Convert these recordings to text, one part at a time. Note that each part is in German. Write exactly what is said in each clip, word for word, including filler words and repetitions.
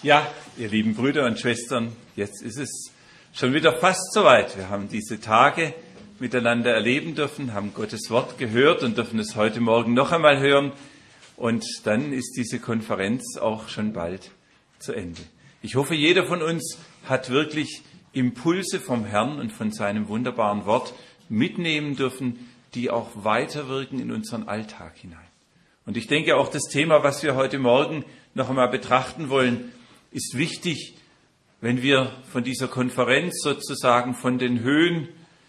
Ja, ihr lieben Brüder und Schwestern, jetzt ist es schon wieder fast soweit. Wir haben diese Tage miteinander erleben dürfen, haben Gottes Wort gehört und dürfen es heute Morgen noch einmal hören. Und dann ist diese Konferenz auch schon bald zu Ende. Ich hoffe, jeder von uns hat wirklich Impulse vom Herrn und von seinem wunderbaren Wort mitnehmen dürfen, die auch weiterwirken in unseren Alltag hinein. Und ich denke, auch das Thema, was wir heute Morgen noch einmal betrachten wollen, ist wichtig, wenn wir von dieser Konferenz sozusagen von den Höhen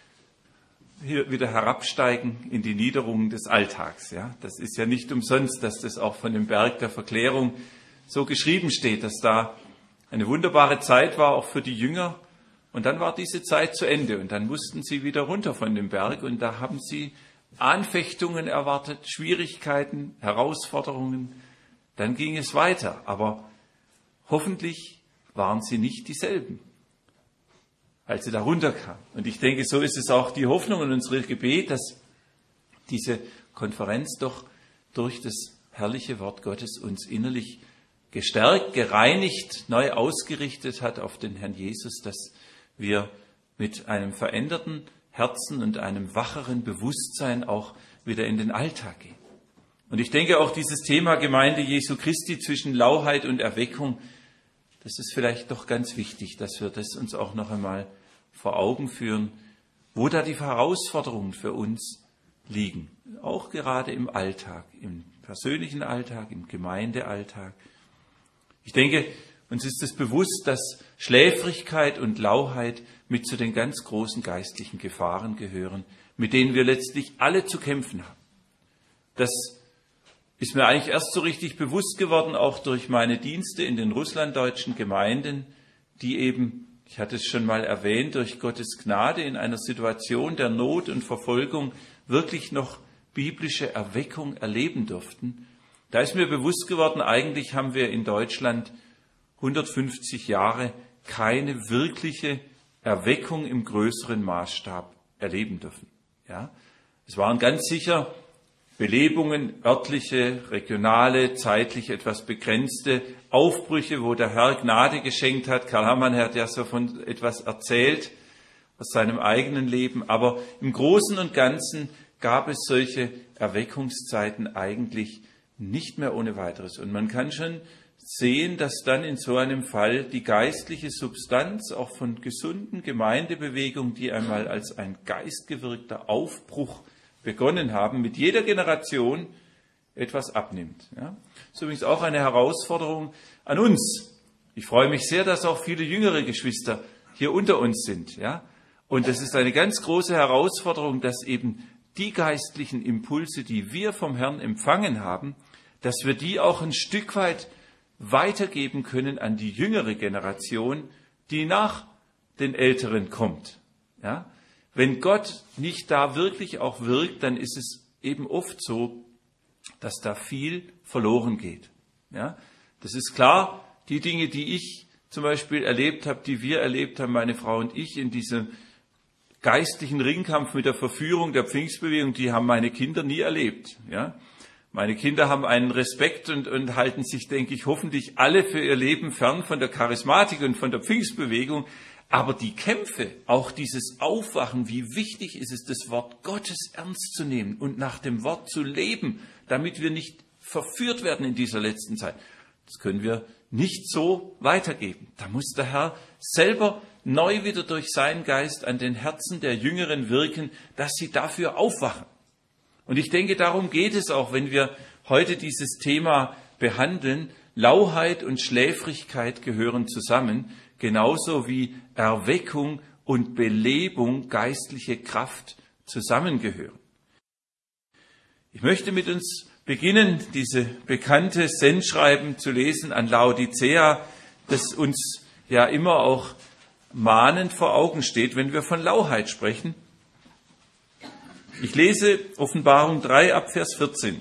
hier wieder herabsteigen in die Niederungen des Alltags. Ja, das ist ja nicht umsonst, dass das auch von dem Berg der Verklärung so geschrieben steht, dass da eine wunderbare Zeit war, auch für die Jünger. Und dann war diese Zeit zu Ende und dann mussten sie wieder runter von dem Berg und da haben sie Anfechtungen erwartet, Schwierigkeiten, Herausforderungen. Dann ging es weiter, aber hoffentlich waren sie nicht dieselben, als sie da runterkamen. Und ich denke, so ist es auch die Hoffnung und unser Gebet, dass diese Konferenz doch durch das herrliche Wort Gottes uns innerlich gestärkt, gereinigt, neu ausgerichtet hat auf den Herrn Jesus, dass wir mit einem veränderten Herzen und einem wacheren Bewusstsein auch wieder in den Alltag gehen. Und ich denke auch dieses Thema Gemeinde Jesu Christi zwischen Lauheit und Erweckung, das ist vielleicht doch ganz wichtig, dass wir das uns auch noch einmal vor Augen führen, wo da die Herausforderungen für uns liegen. Auch gerade im Alltag, im persönlichen Alltag, im Gemeindealltag. Ich denke, uns ist es bewusst, dass Schläfrigkeit und Lauheit mit zu den ganz großen geistlichen Gefahren gehören, mit denen wir letztlich alle zu kämpfen haben. Das ist mir eigentlich erst so richtig bewusst geworden, auch durch meine Dienste in den russlanddeutschen Gemeinden, die eben, ich hatte es schon mal erwähnt, durch Gottes Gnade in einer Situation der Not und Verfolgung wirklich noch biblische Erweckung erleben durften. Da ist mir bewusst geworden, eigentlich haben wir in Deutschland hundertfünfzig Jahre keine wirkliche Erweckung im größeren Maßstab erleben dürfen. Ja, es waren ganz sicher Belebungen, örtliche, regionale, zeitlich etwas begrenzte Aufbrüche, wo der Herr Gnade geschenkt hat. Karl Hammann hat ja so von etwas erzählt aus seinem eigenen Leben. Aber im Großen und Ganzen gab es solche Erweckungszeiten eigentlich nicht mehr ohne weiteres. Und man kann schon sehen, dass dann in so einem Fall die geistliche Substanz auch von gesunden Gemeindebewegungen, die einmal als ein geistgewirkter Aufbruch begonnen haben, mit jeder Generation etwas abnimmt. Ja? Das ist übrigens auch eine Herausforderung an uns. Ich freue mich sehr, dass auch viele jüngere Geschwister hier unter uns sind. Ja? Und es ist eine ganz große Herausforderung, dass eben die geistlichen Impulse, die wir vom Herrn empfangen haben, dass wir die auch ein Stück weit weitergeben können an die jüngere Generation, die nach den Älteren kommt. Ja? Wenn Gott nicht da wirklich auch wirkt, dann ist es eben oft so, dass da viel verloren geht. Ja? Das ist klar, die Dinge, die ich zum Beispiel erlebt habe, die wir erlebt haben, meine Frau und ich, in diesem geistlichen Ringkampf mit der Verführung der Pfingstbewegung, die haben meine Kinder nie erlebt. Ja? Meine Kinder haben einen Respekt und, und halten sich, denke ich, hoffentlich alle für ihr Leben fern von der Charismatik und von der Pfingstbewegung. Aber die Kämpfe, auch dieses Aufwachen, wie wichtig ist es, das Wort Gottes ernst zu nehmen und nach dem Wort zu leben, damit wir nicht verführt werden in dieser letzten Zeit. Das können wir nicht so weitergeben. Da muss der Herr selber neu wieder durch seinen Geist an den Herzen der Jüngeren wirken, dass sie dafür aufwachen. Und ich denke, darum geht es auch, wenn wir heute dieses Thema behandeln. Lauheit und Schläfrigkeit gehören zusammen, genauso wie Erweckung und Belebung, geistliche Kraft zusammengehören. Ich möchte mit uns beginnen, diese bekannte Sendschreiben zu lesen an Laodicea, das uns ja immer auch mahnend vor Augen steht, wenn wir von Lauheit sprechen. Ich lese Offenbarung drei ab Vers vierzehn.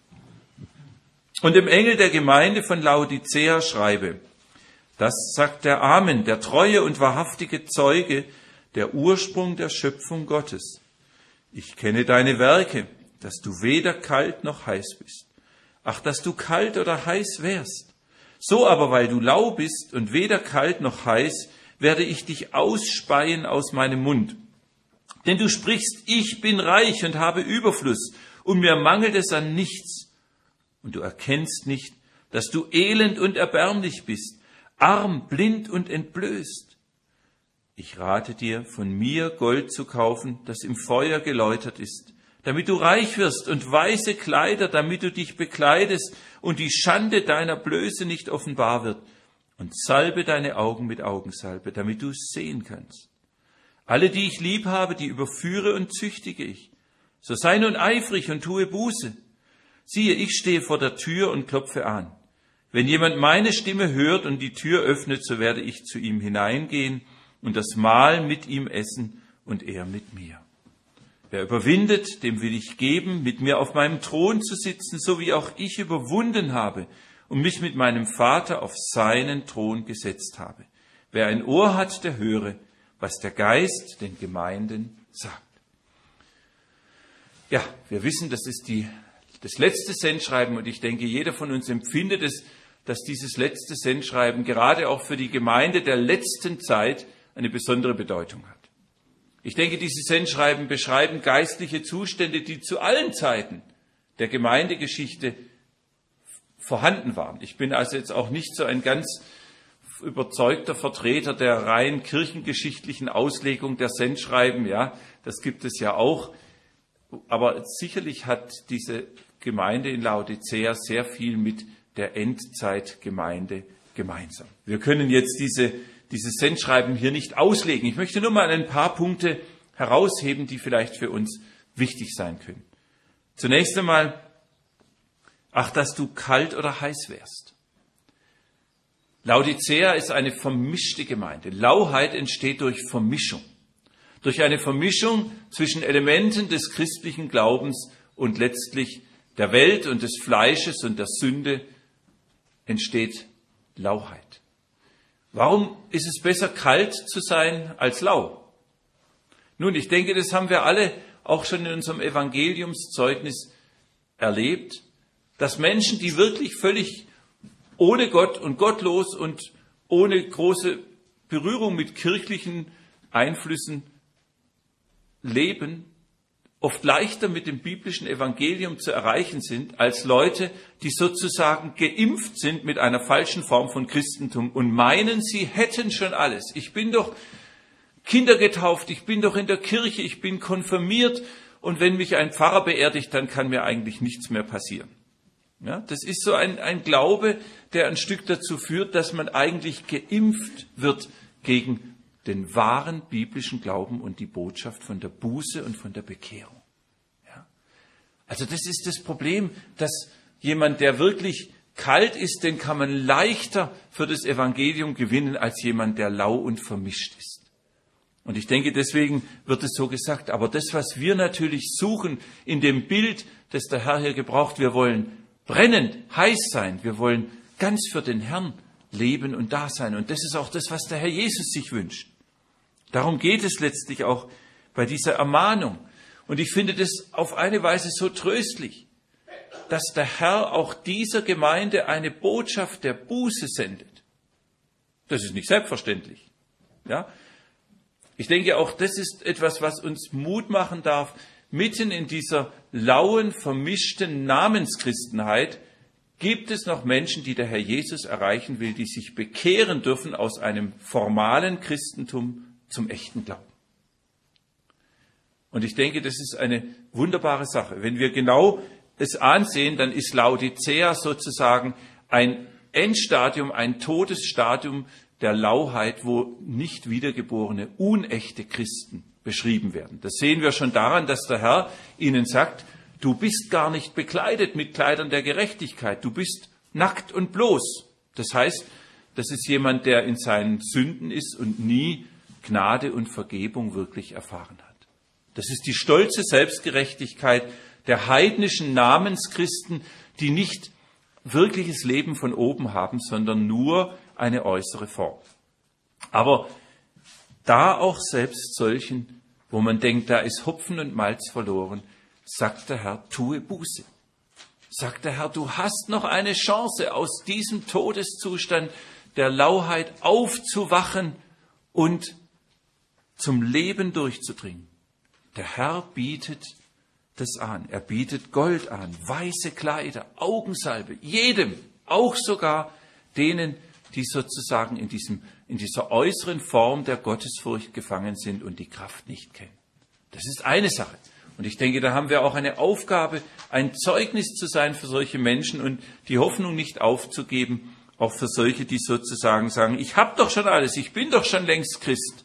Und dem Engel der Gemeinde von Laodicea schreibe: Das sagt der Amen, der treue und wahrhaftige Zeuge, der Ursprung der Schöpfung Gottes. Ich kenne deine Werke, dass du weder kalt noch heiß bist. Ach, dass du kalt oder heiß wärst. So aber, weil du lau bist und weder kalt noch heiß, werde ich dich ausspeien aus meinem Mund. Denn du sprichst, ich bin reich und habe Überfluss, und mir mangelt es an nichts. Und du erkennst nicht, dass du elend und erbärmlich bist, arm, blind und entblößt. Ich rate dir, von mir Gold zu kaufen, das im Feuer geläutert ist, damit du reich wirst, und weiße Kleider, damit du dich bekleidest und die Schande deiner Blöße nicht offenbar wird, und salbe deine Augen mit Augensalbe, damit du sehen kannst. Alle, die ich lieb habe, die überführe und züchtige ich. So sei nun eifrig und tue Buße. Siehe, ich stehe vor der Tür und klopfe an. Wenn jemand meine Stimme hört und die Tür öffnet, so werde ich zu ihm hineingehen und das Mahl mit ihm essen und er mit mir. Wer überwindet, dem will ich geben, mit mir auf meinem Thron zu sitzen, so wie auch ich überwunden habe und mich mit meinem Vater auf seinen Thron gesetzt habe. Wer ein Ohr hat, der höre, was der Geist den Gemeinden sagt. Ja, wir wissen, das ist die, das letzte Sendschreiben, und ich denke, jeder von uns empfindet es, dass dieses letzte Sendschreiben gerade auch für die Gemeinde der letzten Zeit eine besondere Bedeutung hat. Ich denke, diese Sendschreiben beschreiben geistliche Zustände, die zu allen Zeiten der Gemeindegeschichte vorhanden waren. Ich bin also jetzt auch nicht so ein ganz überzeugter Vertreter der rein kirchengeschichtlichen Auslegung der Sendschreiben. Ja, das gibt es ja auch. Aber sicherlich hat diese Gemeinde in Laodicea sehr viel mit der Endzeitgemeinde gemeinsam. Wir können jetzt diese, dieses Sendschreiben hier nicht auslegen. Ich möchte nur mal ein paar Punkte herausheben, die vielleicht für uns wichtig sein können. Zunächst einmal, ach, dass du kalt oder heiß wärst. Laodicea ist eine vermischte Gemeinde. Lauheit entsteht durch Vermischung. Durch eine Vermischung zwischen Elementen des christlichen Glaubens und letztlich der Welt und des Fleisches und der Sünde entsteht Lauheit. Warum ist es besser, kalt zu sein als lau? Nun, ich denke, das haben wir alle auch schon in unserem Evangeliumszeugnis erlebt, dass Menschen, die wirklich völlig ohne Gott und gottlos und ohne große Berührung mit kirchlichen Einflüssen leben, oft leichter mit dem biblischen Evangelium zu erreichen sind, als Leute, die sozusagen geimpft sind mit einer falschen Form von Christentum und meinen, sie hätten schon alles. Ich bin doch kindergetauft, ich bin doch in der Kirche, ich bin konfirmiert, und wenn mich ein Pfarrer beerdigt, dann kann mir eigentlich nichts mehr passieren. Ja, das ist so ein, ein Glaube, der ein Stück dazu führt, dass man eigentlich geimpft wird gegen den wahren biblischen Glauben und die Botschaft von der Buße und von der Bekehrung. Ja? Also das ist das Problem, dass jemand, der wirklich kalt ist, den kann man leichter für das Evangelium gewinnen, als jemand, der lau und vermischt ist. Und ich denke, deswegen wird es so gesagt. Aber das, was wir natürlich suchen in dem Bild, das der Herr hier gebraucht, wir wollen brennend, heiß sein. Wir wollen ganz für den Herrn leben und da sein. Und das ist auch das, was der Herr Jesus sich wünscht. Darum geht es letztlich auch bei dieser Ermahnung. Und ich finde das auf eine Weise so tröstlich, dass der Herr auch dieser Gemeinde eine Botschaft der Buße sendet. Das ist nicht selbstverständlich. Ja? Ich denke, auch das ist etwas, was uns Mut machen darf, mitten in dieser lauen, vermischten Namenschristenheit gibt es noch Menschen, die der Herr Jesus erreichen will, die sich bekehren dürfen aus einem formalen Christentum zum echten Glauben. Und ich denke, das ist eine wunderbare Sache. Wenn wir genau es ansehen, dann ist Laodicea sozusagen ein Endstadium, ein Todesstadium der Lauheit, wo nicht wiedergeborene, unechte Christen beschrieben werden. Das sehen wir schon daran, dass der Herr ihnen sagt, du bist gar nicht bekleidet mit Kleidern der Gerechtigkeit, du bist nackt und bloß. Das heißt, das ist jemand, der in seinen Sünden ist und nie Gnade und Vergebung wirklich erfahren hat. Das ist die stolze Selbstgerechtigkeit der heidnischen Namenschristen, die nicht wirkliches Leben von oben haben, sondern nur eine äußere Form. Aber da auch selbst solchen, wo man denkt, da ist Hopfen und Malz verloren, sagt der Herr, tue Buße. sagt der Herr, du hast noch eine Chance, aus diesem Todeszustand der Lauheit aufzuwachen und zum Leben durchzudringen. Der Herr bietet das an. Er bietet Gold an, weiße Kleider, Augensalbe, jedem, auch sogar denen, die sozusagen in diesem, in dieser äußeren Form der Gottesfurcht gefangen sind und die Kraft nicht kennen. Das ist eine Sache. Und ich denke, da haben wir auch eine Aufgabe, ein Zeugnis zu sein für solche Menschen und die Hoffnung nicht aufzugeben, auch für solche, die sozusagen sagen, ich habe doch schon alles, ich bin doch schon längst Christ.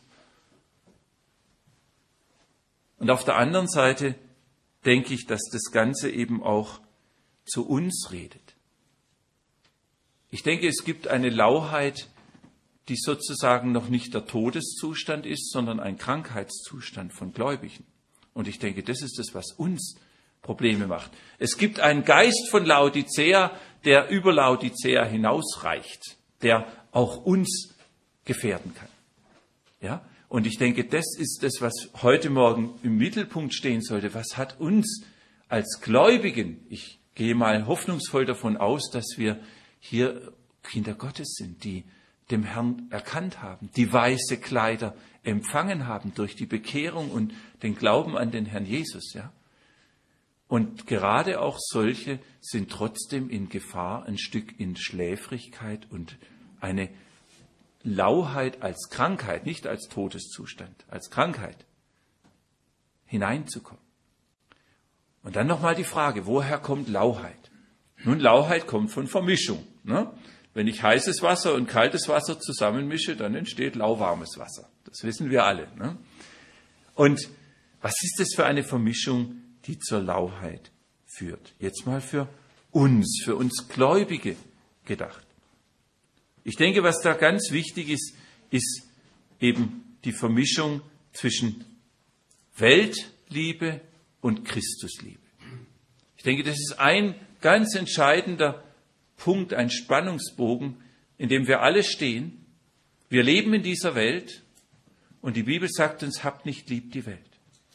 Und auf der anderen Seite denke ich, dass das Ganze eben auch zu uns redet. Ich denke, es gibt eine Lauheit, die sozusagen noch nicht der Todeszustand ist, sondern ein Krankheitszustand von Gläubigen. Und ich denke, das ist das, was uns Probleme macht. Es gibt einen Geist von Laodicea, der über Laodicea hinausreicht, der auch uns gefährden kann. Ja? Und ich denke, das ist das, was heute Morgen im Mittelpunkt stehen sollte. Was hat uns als Gläubigen, ich gehe mal hoffnungsvoll davon aus, dass wir hier Kinder Gottes sind, die dem Herrn erkannt haben, die weiße Kleider empfangen haben durch die Bekehrung und den Glauben an den Herrn Jesus. Ja? Und gerade auch solche sind trotzdem in Gefahr, ein Stück in Schläfrigkeit und eine Lauheit als Krankheit, nicht als Todeszustand, als Krankheit hineinzukommen. Und dann nochmal die Frage, woher kommt Lauheit? Nun, Lauheit kommt von Vermischung. Ne? Wenn ich heißes Wasser und kaltes Wasser zusammenmische, dann entsteht lauwarmes Wasser. Das wissen wir alle. Ne? Und was ist das für eine Vermischung, die zur Lauheit führt? Jetzt mal für uns, für uns Gläubige gedacht. Ich denke, was da ganz wichtig ist, ist eben die Vermischung zwischen Weltliebe und Christusliebe. Ich denke, das ist ein ganz entscheidender Punkt, ein Spannungsbogen, in dem wir alle stehen. Wir leben in dieser Welt und die Bibel sagt uns, habt nicht lieb die Welt.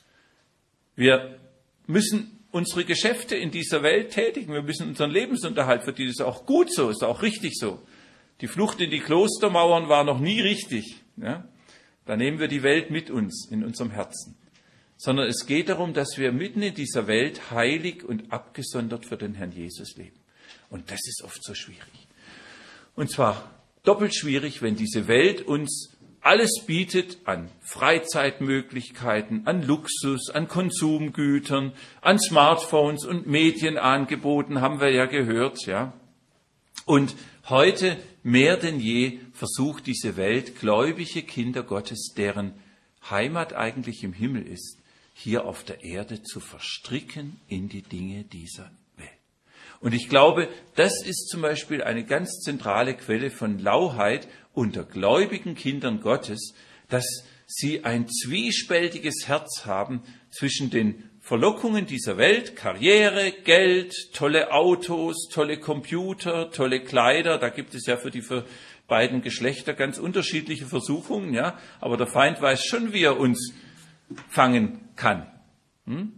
Wir müssen unsere Geschäfte in dieser Welt tätigen, wir müssen unseren Lebensunterhalt verdienen. Das ist auch gut so, ist auch richtig so. Die Flucht in die Klostermauern war noch nie richtig. Ja? Da nehmen wir die Welt mit uns in unserem Herzen. Sondern es geht darum, dass wir mitten in dieser Welt heilig und abgesondert für den Herrn Jesus leben. Und das ist oft so schwierig. Und zwar doppelt schwierig, wenn diese Welt uns alles bietet an Freizeitmöglichkeiten, an Luxus, an Konsumgütern, an Smartphones und Medienangeboten, haben wir ja gehört. Ja? Und heute mehr denn je versucht diese Welt, gläubige Kinder Gottes, deren Heimat eigentlich im Himmel ist, hier auf der Erde zu verstricken in die Dinge dieser Welt. Und ich glaube, das ist zum Beispiel eine ganz zentrale Quelle von Lauheit unter gläubigen Kindern Gottes, dass sie ein zwiespältiges Herz haben zwischen den Verlockungen dieser Welt, Karriere, Geld, tolle Autos, tolle Computer, tolle Kleider, da gibt es ja für die für beiden Geschlechter ganz unterschiedliche Versuchungen, ja, aber der Feind weiß schon, wie er uns fangen kann. Hm?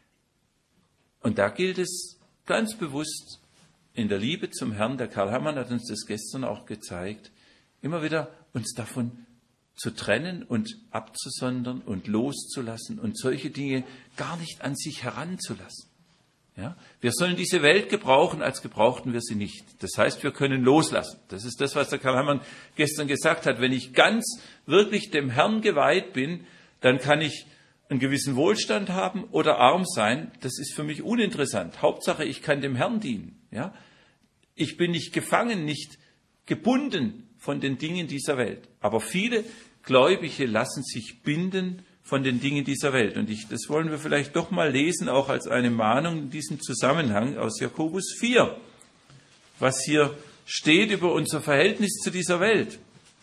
Und da gilt es ganz bewusst in der Liebe zum Herrn, der Karl Herrmann hat uns das gestern auch gezeigt, immer wieder uns davon zu trennen und abzusondern und loszulassen und solche Dinge gar nicht an sich heranzulassen. Ja? Wir sollen diese Welt gebrauchen, als gebrauchten wir sie nicht. Das heißt, wir können loslassen. Das ist das, was der Karl Herrmann gestern gesagt hat. Wenn ich ganz wirklich dem Herrn geweiht bin, dann kann ich einen gewissen Wohlstand haben oder arm sein. Das ist für mich uninteressant. Hauptsache, ich kann dem Herrn dienen. Ja? Ich bin nicht gefangen, nicht gebunden von den Dingen dieser Welt. Aber viele Gläubige lassen sich binden von den Dingen dieser Welt. Und ich, das wollen wir vielleicht doch mal lesen, auch als eine Mahnung in diesem Zusammenhang aus Jakobus vier, was hier steht über unser Verhältnis zu dieser Welt.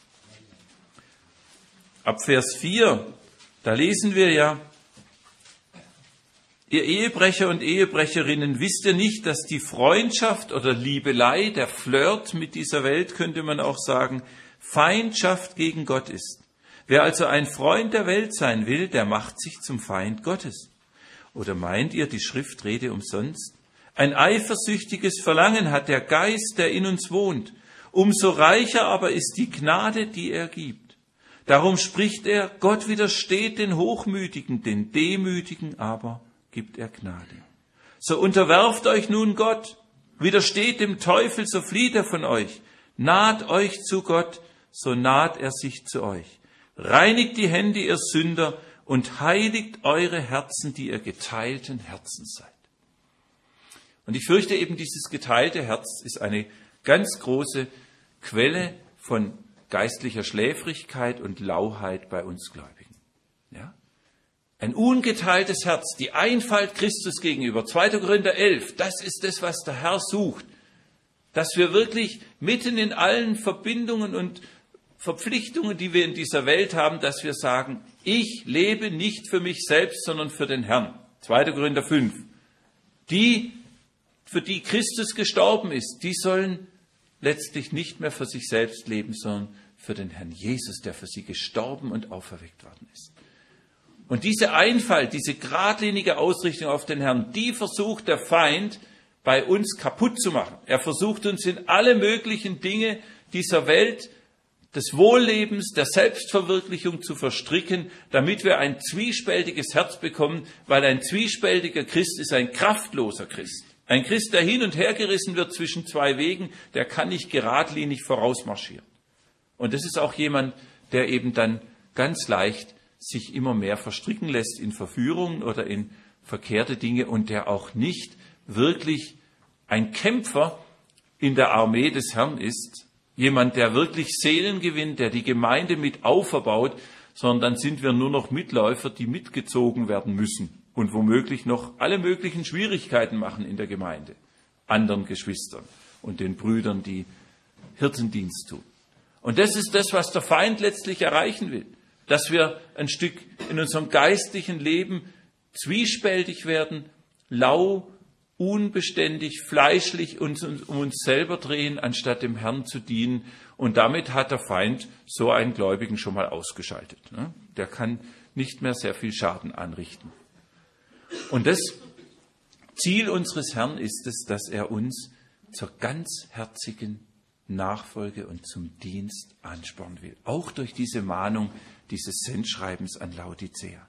Ab Vers vier, da lesen wir ja, ihr Ehebrecher und Ehebrecherinnen, wisst ihr nicht, dass die Freundschaft oder Liebelei, der Flirt mit dieser Welt, könnte man auch sagen, Feindschaft gegen Gott ist. Wer also ein Freund der Welt sein will, der macht sich zum Feind Gottes. Oder meint ihr, die Schrift rede umsonst? Ein eifersüchtiges Verlangen hat der Geist, der in uns wohnt. Umso reicher aber ist die Gnade, die er gibt. Darum spricht er, Gott widersteht den Hochmütigen, den Demütigen aber gibt er Gnade. So unterwerft euch nun Gott, widersteht dem Teufel, so flieht er von euch. Naht euch zu Gott, so naht er sich zu euch. Reinigt die Hände, ihr Sünder, und heiligt eure Herzen, die ihr geteilten Herzens seid. Und ich fürchte eben, dieses geteilte Herz ist eine ganz große Quelle von geistlicher Schläfrigkeit und Lauheit bei uns Gläubigen. Ja? Ein ungeteiltes Herz, die Einfalt Christus gegenüber, zweiter Korinther elf, das ist das, was der Herr sucht. Dass wir wirklich mitten in allen Verbindungen und Verpflichtungen, die wir in dieser Welt haben, dass wir sagen, ich lebe nicht für mich selbst, sondern für den Herrn. zweiter Korinther fünf. Die, für die Christus gestorben ist, die sollen letztlich nicht mehr für sich selbst leben, sondern für den Herrn Jesus, der für sie gestorben und auferweckt worden ist. Und diese Einfalt, diese geradlinige Ausrichtung auf den Herrn, die versucht der Feind bei uns kaputt zu machen. Er versucht uns in alle möglichen Dinge dieser Welt des Wohllebens, der Selbstverwirklichung zu verstricken, damit wir ein zwiespältiges Herz bekommen, weil ein zwiespältiger Christ ist ein kraftloser Christ. Ein Christ, der hin und her gerissen wird zwischen zwei Wegen, der kann nicht geradlinig vorausmarschieren. Und das ist auch jemand, der eben dann ganz leicht sich immer mehr verstricken lässt in Verführungen oder in verkehrte Dinge und der auch nicht wirklich ein Kämpfer in der Armee des Herrn ist, jemand, der wirklich Seelen gewinnt, der die Gemeinde mit auferbaut, sondern dann sind wir nur noch Mitläufer, die mitgezogen werden müssen und womöglich noch alle möglichen Schwierigkeiten machen in der Gemeinde, anderen Geschwistern und den Brüdern, die Hirtendienst tun. Und das ist das, was der Feind letztlich erreichen will, dass wir ein Stück in unserem geistlichen Leben zwiespältig werden, lau, unbeständig, fleischlich uns um uns selber drehen, anstatt dem Herrn zu dienen. Und damit hat der Feind so einen Gläubigen schon mal ausgeschaltet. Der kann nicht mehr sehr viel Schaden anrichten. Und das Ziel unseres Herrn ist es, dass er uns zur ganzherzigen Nachfolge und zum Dienst anspornen will. Auch durch diese Mahnung dieses Sendschreibens an Laodicea.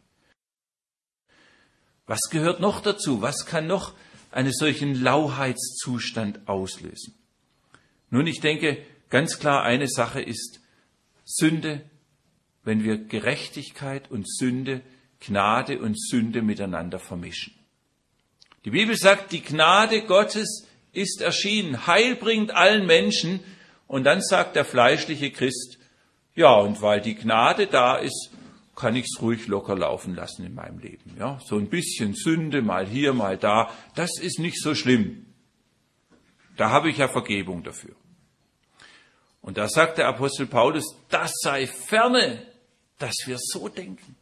Was gehört noch dazu? Was kann noch einen solchen Lauheitszustand auslösen? Nun, ich denke, ganz klar, eine Sache ist Sünde, wenn wir Gerechtigkeit und Sünde, Gnade und Sünde miteinander vermischen. Die Bibel sagt, die Gnade Gottes ist erschienen, heilbringend allen Menschen. Und dann sagt der fleischliche Christ, ja, und weil die Gnade da ist, kann ich es ruhig locker laufen lassen in meinem Leben. Ja, so ein bisschen Sünde, mal hier, mal da, das ist nicht so schlimm. Da habe ich ja Vergebung dafür. Und da sagt der Apostel Paulus, das sei ferne, dass wir so denken.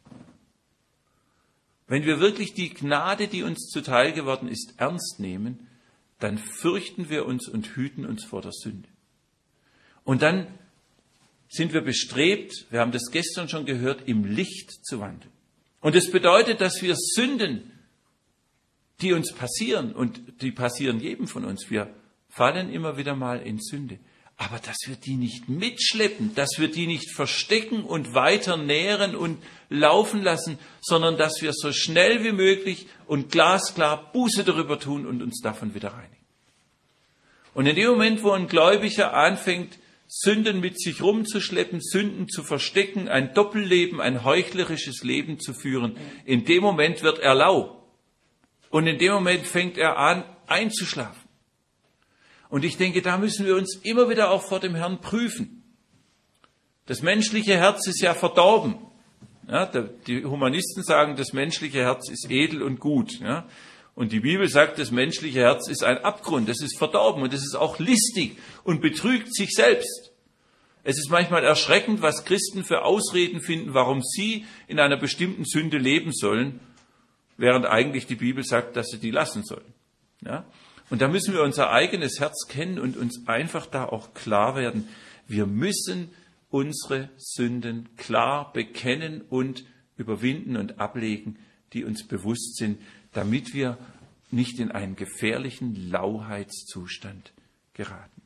Wenn wir wirklich die Gnade, die uns zuteil geworden ist, ernst nehmen, dann fürchten wir uns und hüten uns vor der Sünde. Und dann sind wir bestrebt, wir haben das gestern schon gehört, im Licht zu wandeln. Und das bedeutet, dass wir Sünden, die uns passieren, und die passieren jedem von uns, wir fallen immer wieder mal in Sünde, aber dass wir die nicht mitschleppen, dass wir die nicht verstecken und weiter nähren und laufen lassen, sondern dass wir so schnell wie möglich und glasklar Buße darüber tun und uns davon wieder reinigen. Und in dem Moment, wo ein Gläubiger anfängt, Sünden mit sich rumzuschleppen, Sünden zu verstecken, ein Doppelleben, ein heuchlerisches Leben zu führen, in dem Moment wird er lau. Und in dem Moment fängt er an, einzuschlafen. Und ich denke, da müssen wir uns immer wieder auch vor dem Herrn prüfen. Das menschliche Herz ist ja verdorben. Ja, die Humanisten sagen, das menschliche Herz ist edel und gut. Ja. Und die Bibel sagt, das menschliche Herz ist ein Abgrund, das ist verdorben und das ist auch listig und betrügt sich selbst. Es ist manchmal erschreckend, was Christen für Ausreden finden, warum sie in einer bestimmten Sünde leben sollen, während eigentlich die Bibel sagt, dass sie die lassen sollen. Ja? Und da müssen wir unser eigenes Herz kennen und uns einfach da auch klar werden, wir müssen unsere Sünden klar bekennen und überwinden und ablegen, die uns bewusst sind, damit wir nicht in einen gefährlichen Lauheitszustand geraten.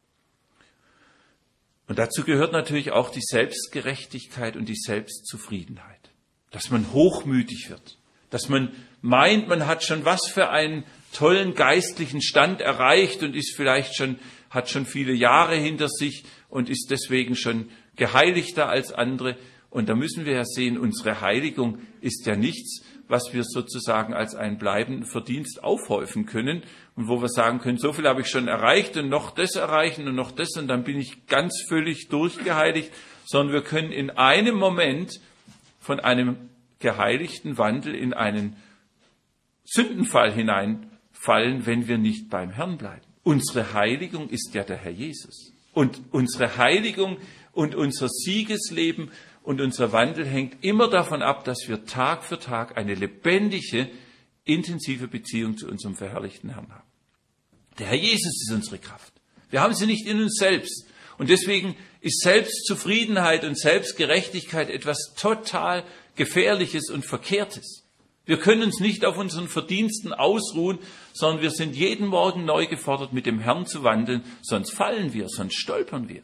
Und dazu gehört natürlich auch die Selbstgerechtigkeit und die Selbstzufriedenheit. Dass man hochmütig wird, dass man meint, man hat schon was für einen tollen geistlichen Stand erreicht und ist vielleicht schon, hat schon viele Jahre hinter sich und ist deswegen schon geheiligter als andere. Und da müssen wir ja sehen, unsere Heiligung ist ja nichts, was wir sozusagen als einen bleibenden Verdienst aufhäufen können und wo wir sagen können, so viel habe ich schon erreicht und noch das erreichen und noch das und dann bin ich ganz völlig durchgeheiligt, sondern wir können in einem Moment von einem geheiligten Wandel in einen Sündenfall hineinfallen, wenn wir nicht beim Herrn bleiben. Unsere Heiligung ist ja der Herr Jesus. Und unsere Heiligung und unser Siegesleben und unser Wandel hängt immer davon ab, dass wir Tag für Tag eine lebendige, intensive Beziehung zu unserem verherrlichten Herrn haben. Der Herr Jesus ist unsere Kraft. Wir haben sie nicht in uns selbst. Und deswegen ist Selbstzufriedenheit und Selbstgerechtigkeit etwas total Gefährliches und Verkehrtes. Wir können uns nicht auf unseren Verdiensten ausruhen, sondern wir sind jeden Morgen neu gefordert, mit dem Herrn zu wandeln, sonst fallen wir, sonst stolpern wir.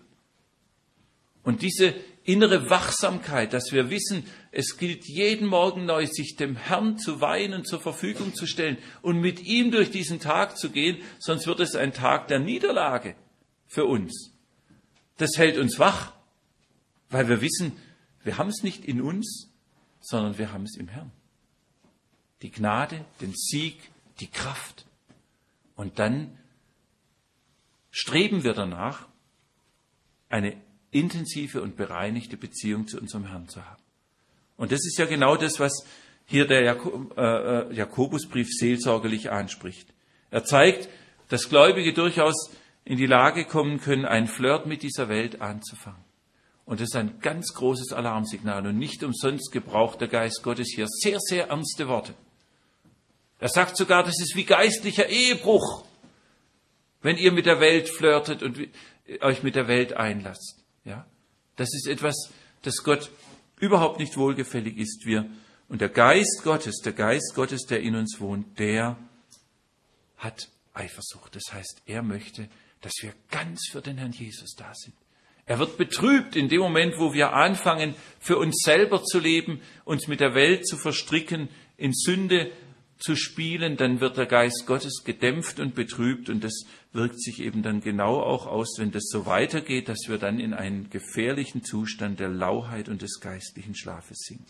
Und diese innere Wachsamkeit, dass wir wissen, es gilt jeden Morgen neu, sich dem Herrn zu weihen und zur Verfügung zu stellen und mit ihm durch diesen Tag zu gehen, sonst wird es ein Tag der Niederlage für uns. Das hält uns wach, weil wir wissen, wir haben es nicht in uns, sondern wir haben es im Herrn. Die Gnade, den Sieg, die Kraft. Und dann streben wir danach, eine intensive und bereinigte Beziehung zu unserem Herrn zu haben. Und das ist ja genau das, was hier der Jakob, äh, Jakobusbrief seelsorgerlich anspricht. Er zeigt, dass Gläubige durchaus in die Lage kommen können, einen Flirt mit dieser Welt anzufangen. Und das ist ein ganz großes Alarmsignal. Und nicht umsonst gebraucht der Geist Gottes hier sehr, sehr ernste Worte. Er sagt sogar, das ist wie geistlicher Ehebruch, wenn ihr mit der Welt flirtet und euch mit der Welt einlasst. Ja? Das ist etwas, das Gott überhaupt nicht wohlgefällig ist. Wir, und der Geist Gottes, der Geist Gottes, der in uns wohnt, der hat Eifersucht. Das heißt, er möchte, dass wir ganz für den Herrn Jesus da sind. Er wird betrübt in dem Moment, wo wir anfangen, für uns selber zu leben, uns mit der Welt zu verstricken, in Sünde zu spielen, dann wird der Geist Gottes gedämpft und betrübt und das wirkt sich eben dann genau auch aus, wenn das so weitergeht, dass wir dann in einen gefährlichen Zustand der Lauheit und des geistlichen Schlafes sinken.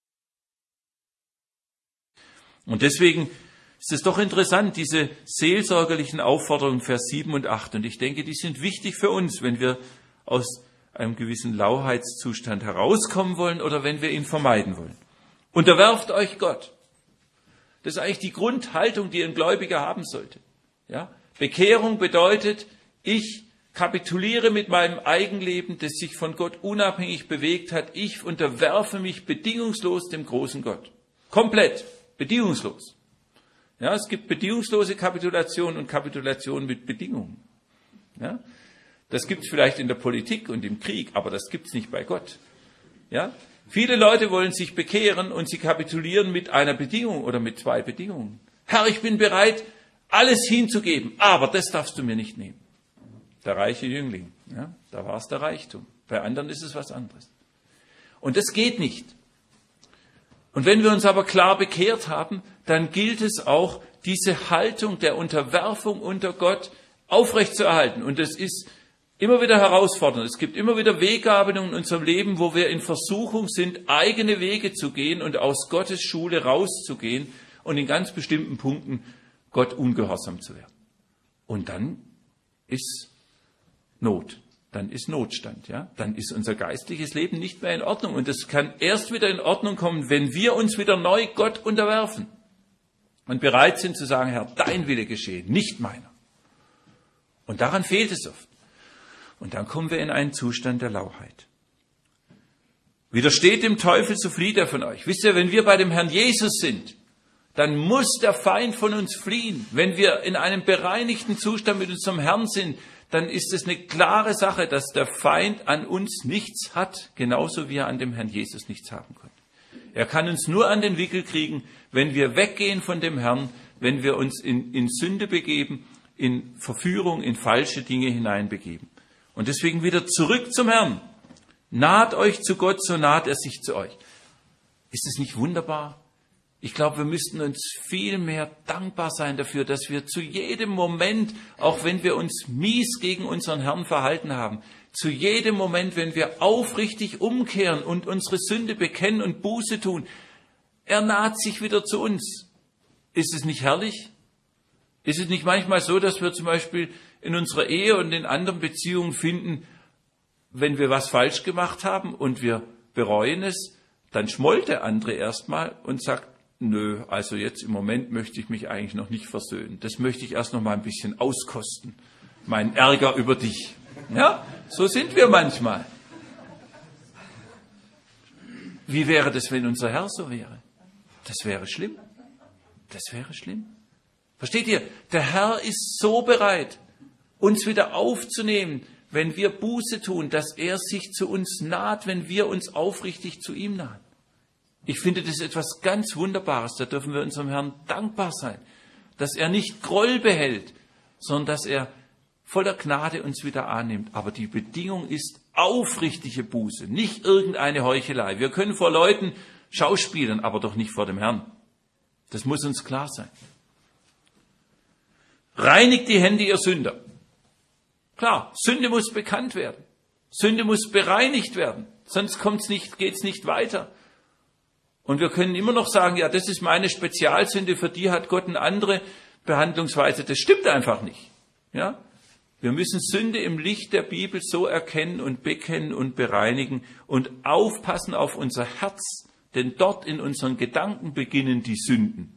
Und deswegen ist es doch interessant, diese seelsorgerlichen Aufforderungen, Vers sieben und acht. Und ich denke, die sind wichtig für uns, wenn wir aus einem gewissen Lauheitszustand herauskommen wollen oder wenn wir ihn vermeiden wollen. Unterwerft euch Gott. Das ist eigentlich die Grundhaltung, die ein Gläubiger haben sollte. Ja? Bekehrung bedeutet, ich kapituliere mit meinem Eigenleben, das sich von Gott unabhängig bewegt hat. Ich unterwerfe mich bedingungslos dem großen Gott. Komplett, bedingungslos. Ja, es gibt bedingungslose Kapitulation und Kapitulation mit Bedingungen. Ja? Das gibt es vielleicht in der Politik und im Krieg, aber das gibt es nicht bei Gott. Ja? Viele Leute wollen sich bekehren und sie kapitulieren mit einer Bedingung oder mit zwei Bedingungen. Herr, ich bin bereit, alles hinzugeben, aber das darfst du mir nicht nehmen. Der reiche Jüngling, ja, da war es der Reichtum. Bei anderen ist es was anderes. Und das geht nicht. Und wenn wir uns aber klar bekehrt haben, dann gilt es auch, diese Haltung der Unterwerfung unter Gott aufrechtzuerhalten. Und das ist immer wieder herausfordernd. Es gibt immer wieder Weggabelungen in unserem Leben, wo wir in Versuchung sind, eigene Wege zu gehen und aus Gottes Schule rauszugehen und in ganz bestimmten Punkten Gott ungehorsam zu werden. Und dann ist Not, dann ist Notstand, ja? Dann ist unser geistliches Leben nicht mehr in Ordnung. Und es kann erst wieder in Ordnung kommen, wenn wir uns wieder neu Gott unterwerfen und bereit sind zu sagen, Herr, dein Wille geschehe, nicht meiner. Und daran fehlt es oft. Und dann kommen wir in einen Zustand der Lauheit. Widersteht dem Teufel, so flieht er von euch. Wisst ihr, wenn wir bei dem Herrn Jesus sind, dann muss der Feind von uns fliehen. Wenn wir in einem bereinigten Zustand mit unserem Herrn sind, dann ist es eine klare Sache, dass der Feind an uns nichts hat, genauso wie er an dem Herrn Jesus nichts haben konnte. Er kann uns nur an den Wickel kriegen, wenn wir weggehen von dem Herrn, wenn wir uns in, in Sünde begeben, in Verführung, in falsche Dinge hineinbegeben. Und deswegen wieder zurück zum Herrn. Naht euch zu Gott, so naht er sich zu euch. Ist es nicht wunderbar? Ich glaube, wir müssten uns viel mehr dankbar sein dafür, dass wir zu jedem Moment, auch wenn wir uns mies gegen unseren Herrn verhalten haben, zu jedem Moment, wenn wir aufrichtig umkehren und unsere Sünde bekennen und Buße tun, er naht sich wieder zu uns. Ist es nicht herrlich? Ist es nicht manchmal so, dass wir zum Beispiel in unserer Ehe und in anderen Beziehungen finden, wenn wir was falsch gemacht haben und wir bereuen es, dann schmollt der andere erstmal und sagt, nö, also jetzt im Moment möchte ich mich eigentlich noch nicht versöhnen. Das möchte ich erst noch mal ein bisschen auskosten. Mein Ärger über dich. Ja, so sind wir manchmal. Wie wäre das, wenn unser Herr so wäre? Das wäre schlimm. Das wäre schlimm. Versteht ihr? Der Herr ist so bereit, uns wieder aufzunehmen, wenn wir Buße tun, dass er sich zu uns naht, wenn wir uns aufrichtig zu ihm nahen. Ich finde, das ist etwas ganz Wunderbares. Da dürfen wir unserem Herrn dankbar sein, dass er nicht Groll behält, sondern dass er voller Gnade uns wieder annimmt. Aber die Bedingung ist aufrichtige Buße, nicht irgendeine Heuchelei. Wir können vor Leuten schauspielen, aber doch nicht vor dem Herrn. Das muss uns klar sein. Reinigt die Hände, ihr Sünder. Klar, Sünde muss bekannt werden. Sünde muss bereinigt werden. Sonst kommt's nicht, geht's nicht weiter. Und wir können immer noch sagen, ja, das ist meine Spezialsünde, für die hat Gott eine andere Behandlungsweise. Das stimmt einfach nicht. Ja? Wir müssen Sünde im Licht der Bibel so erkennen und bekennen und bereinigen und aufpassen auf unser Herz, denn dort in unseren Gedanken beginnen die Sünden.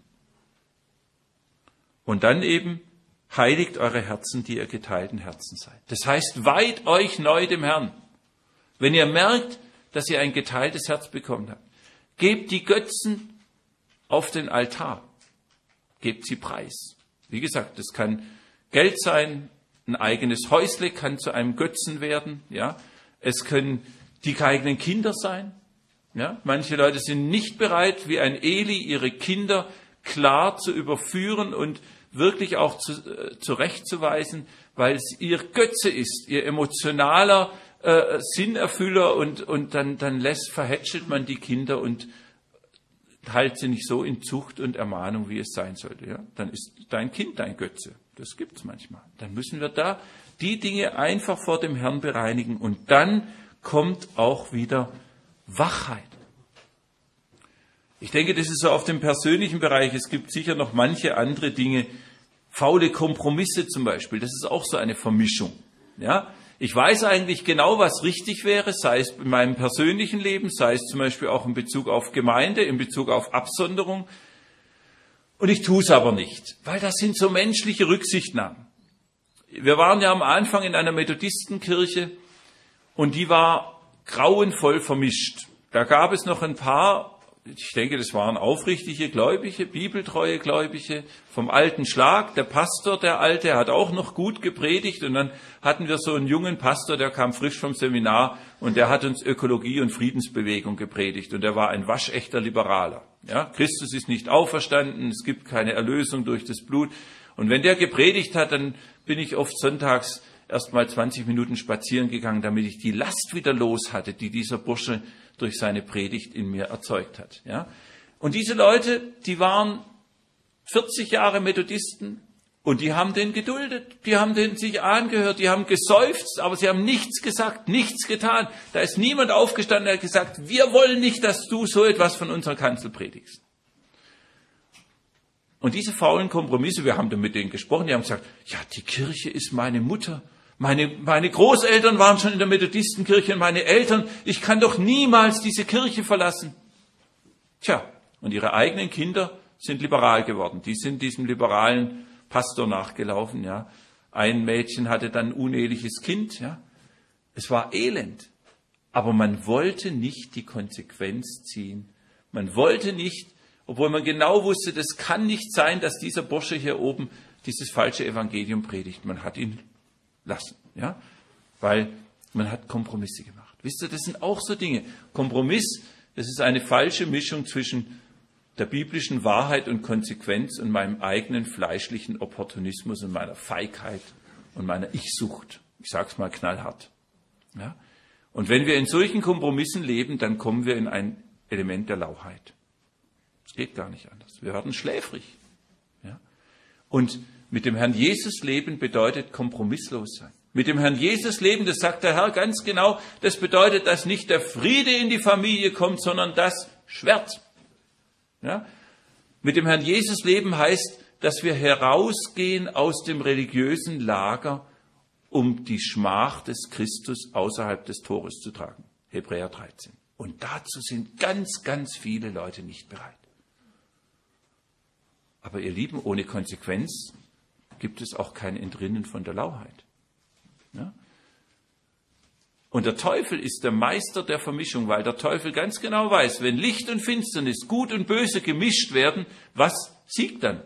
Und dann eben, heiligt eure Herzen, die ihr geteilten Herzen seid. Das heißt, weiht euch neu dem Herrn. Wenn ihr merkt, dass ihr ein geteiltes Herz bekommen habt, gebt die Götzen auf den Altar. Gebt sie preis. Wie gesagt, das kann Geld sein, ein eigenes Häusle kann zu einem Götzen werden. Ja, es können die eigenen Kinder sein. Ja, manche Leute sind nicht bereit, wie ein Eli, ihre Kinder klar zu überführen und wirklich auch zu, äh, zurechtzuweisen, weil es ihr Götze ist, ihr emotionaler äh, Sinnerfüller und, und dann, dann lässt, verhätschelt man die Kinder und hält sie nicht so in Zucht und Ermahnung, wie es sein sollte. Ja? Dann ist dein Kind dein Götze. Das gibt's manchmal. Dann müssen wir da die Dinge einfach vor dem Herrn bereinigen und dann kommt auch wieder Wachheit. Ich denke, das ist so auf dem persönlichen Bereich. Es gibt sicher noch manche andere Dinge. Faule Kompromisse zum Beispiel. Das ist auch so eine Vermischung. Ja? Ich weiß eigentlich genau, was richtig wäre, sei es in meinem persönlichen Leben, sei es zum Beispiel auch in Bezug auf Gemeinde, in Bezug auf Absonderung. Und ich tue es aber nicht, weil das sind so menschliche Rücksichtnahmen. Wir waren ja am Anfang in einer Methodistenkirche und die war grauenvoll vermischt. Da gab es noch ein paar, ich denke, das waren aufrichtige Gläubige, bibeltreue Gläubige vom alten Schlag. Der Pastor, der Alte, hat auch noch gut gepredigt und dann hatten wir so einen jungen Pastor, der kam frisch vom Seminar und der hat uns Ökologie und Friedensbewegung gepredigt und der war ein waschechter Liberaler. Ja, Christus ist nicht auferstanden, es gibt keine Erlösung durch das Blut. Und wenn der gepredigt hat, dann bin ich oft sonntags erst mal zwanzig Minuten spazieren gegangen, damit ich die Last wieder los hatte, die dieser Bursche durch seine Predigt in mir erzeugt hat. Ja? Und diese Leute, die waren vierzig Jahre Methodisten und die haben den geduldet, die haben den sich angehört, die haben geseufzt, aber sie haben nichts gesagt, nichts getan. Da ist niemand aufgestanden, der hat gesagt, wir wollen nicht, dass du so etwas von unserer Kanzel predigst. Und diese faulen Kompromisse, wir haben dann mit denen gesprochen, die haben gesagt, ja, die Kirche ist meine Mutter. Meine, meine Großeltern waren schon in der Methodistenkirche und meine Eltern, ich kann doch niemals diese Kirche verlassen. Tja, und ihre eigenen Kinder sind liberal geworden. Die sind diesem liberalen Pastor nachgelaufen. Ja. Ein Mädchen hatte dann ein uneheliches Kind. Ja. Es war elend. Aber man wollte nicht die Konsequenz ziehen. Man wollte nicht, obwohl man genau wusste, das kann nicht sein, dass dieser Bursche hier oben dieses falsche Evangelium predigt. Man hat ihn lassen, ja, weil man hat Kompromisse gemacht. Wisst ihr, das sind auch so Dinge. Kompromiss, das ist eine falsche Mischung zwischen der biblischen Wahrheit und Konsequenz und meinem eigenen fleischlichen Opportunismus und meiner Feigheit und meiner Ich-Sucht. Ich sage es mal knallhart. Ja? Und wenn wir in solchen Kompromissen leben, dann kommen wir in ein Element der Lauheit. Es geht gar nicht anders. Wir werden schläfrig. Ja? Und mit dem Herrn Jesus leben bedeutet kompromisslos sein. Mit dem Herrn Jesus leben, das sagt der Herr ganz genau, das bedeutet, dass nicht der Friede in die Familie kommt, sondern das Schwert. Ja? Mit dem Herrn Jesus leben heißt, dass wir herausgehen aus dem religiösen Lager, um die Schmach des Christus außerhalb des Tores zu tragen. Hebräer dreizehn. Und dazu sind ganz, ganz viele Leute nicht bereit. Aber ihr Lieben, ohne Konsequenz gibt es auch kein Entrinnen von der Lauheit. Ja? Und der Teufel ist der Meister der Vermischung, weil der Teufel ganz genau weiß, wenn Licht und Finsternis, Gut und Böse gemischt werden, was siegt dann?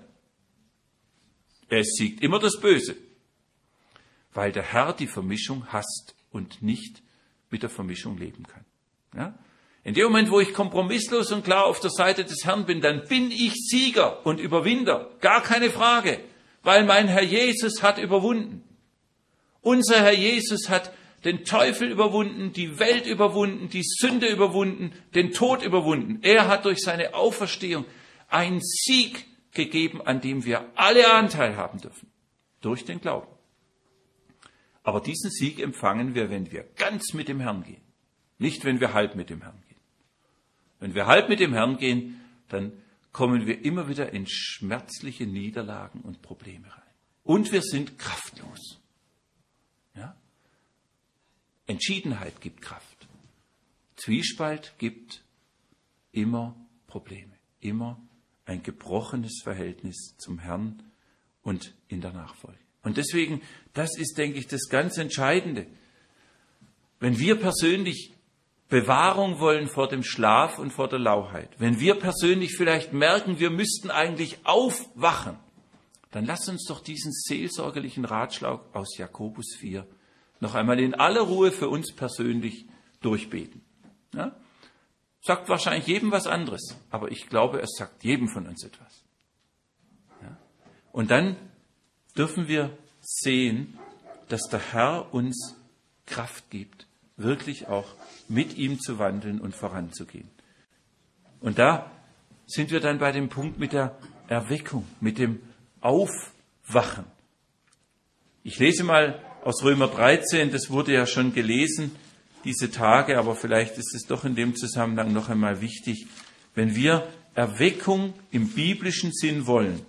Es siegt immer das Böse, weil der Herr die Vermischung hasst und nicht mit der Vermischung leben kann. Ja? In dem Moment, wo ich kompromisslos und klar auf der Seite des Herrn bin, dann bin ich Sieger und Überwinder. Gar keine Frage, weil mein Herr Jesus hat überwunden. Unser Herr Jesus hat den Teufel überwunden, die Welt überwunden, die Sünde überwunden, den Tod überwunden. Er hat durch seine Auferstehung einen Sieg gegeben, an dem wir alle Anteil haben dürfen. Durch den Glauben. Aber diesen Sieg empfangen wir, wenn wir ganz mit dem Herrn gehen. Nicht, wenn wir halb mit dem Herrn gehen. Wenn wir halb mit dem Herrn gehen, dann kommen wir immer wieder in schmerzliche Niederlagen und Probleme rein. Und wir sind kraftlos. Ja? Entschiedenheit gibt Kraft. Zwiespalt gibt immer Probleme. Immer ein gebrochenes Verhältnis zum Herrn und in der Nachfolge. Und deswegen, das ist, denke ich, das ganz Entscheidende. Wenn wir persönlich Bewahrung wollen vor dem Schlaf und vor der Lauheit, wenn wir persönlich vielleicht merken, wir müssten eigentlich aufwachen, dann lasst uns doch diesen seelsorgerlichen Ratschlag aus Jakobus vier noch einmal in aller Ruhe für uns persönlich durchbeten. Ja? Sagt wahrscheinlich jedem was anderes, aber ich glaube, es sagt jedem von uns etwas. Ja? Und dann dürfen wir sehen, dass der Herr uns Kraft gibt, wirklich auch mit ihm zu wandeln und voranzugehen. Und da sind wir dann bei dem Punkt mit der Erweckung, mit dem Aufwachen. Ich lese mal aus Römer dreizehn, das wurde ja schon gelesen, diese Tage, aber vielleicht ist es doch in dem Zusammenhang noch einmal wichtig, wenn wir Erweckung im biblischen Sinn wollen.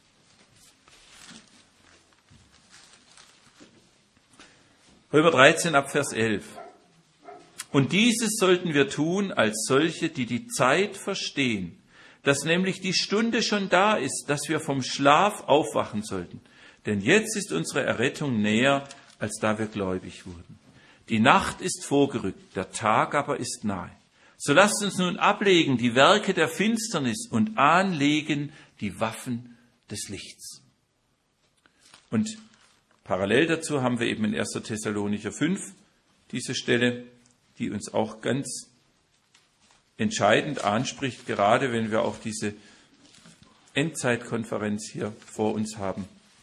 Römer dreizehn ab Vers elf. Und dieses sollten wir tun als solche, die die Zeit verstehen, dass nämlich die Stunde schon da ist, dass wir vom Schlaf aufwachen sollten. Denn jetzt ist unsere Errettung näher, als da wir gläubig wurden. Die Nacht ist vorgerückt, der Tag aber ist nahe. So lasst uns nun ablegen die Werke der Finsternis und anlegen die Waffen des Lichts. Und parallel dazu haben wir eben in erster Thessalonicher fünf diese Stelle, die uns auch ganz entscheidend anspricht, gerade wenn wir auch diese Endzeitkonferenz hier vor uns haben.